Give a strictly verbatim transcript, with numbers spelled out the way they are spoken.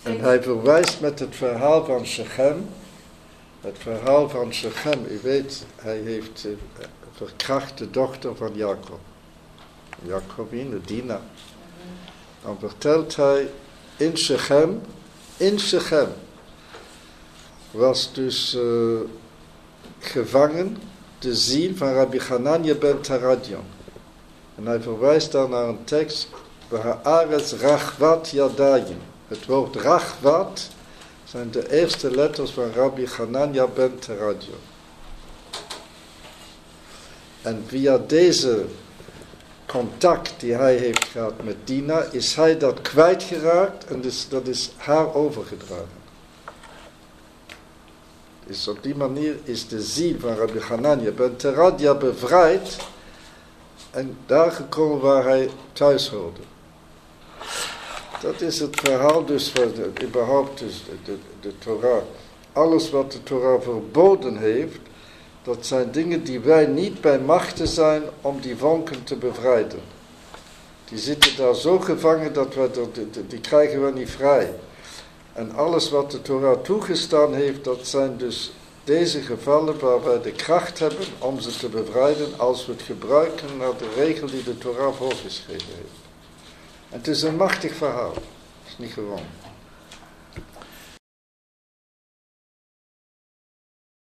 En hij verwijst met het verhaal van Shechem. Het verhaal van Shechem, u weet, hij heeft uh, verkracht de dochter van Jacob. Jacobine, Dina. Dan vertelt hij in Shechem, in Shechem was dus uh, gevangen de ziel van Rabbi Hanania ben Teradion. En hij verwijst dan naar een tekst, Haaretz Rachvat Yadayim. Het woord Rachvat zijn de eerste letters van Rabbi Hanania ben Teradion. En via deze contact die hij heeft gehad met Dina, is hij dat kwijtgeraakt en dus dat is haar overgedragen. Dus op die manier is de ziel van Rabbi Hanania ben Teradia bevrijd en daar gekomen waar hij thuis hoorde. Dat is het verhaal dus van de, überhaupt dus de, de, de Torah. Alles wat de Torah verboden heeft, dat zijn dingen die wij niet bij machten zijn om die volken te bevrijden. Die zitten daar zo gevangen dat we dat, die, die krijgen we niet vrij. En alles wat de Torah toegestaan heeft, dat zijn dus deze gevallen waar wij de kracht hebben om ze te bevrijden als we het gebruiken naar de regel die de Torah voorgeschreven heeft. En het is een machtig verhaal. Het is niet gewoon.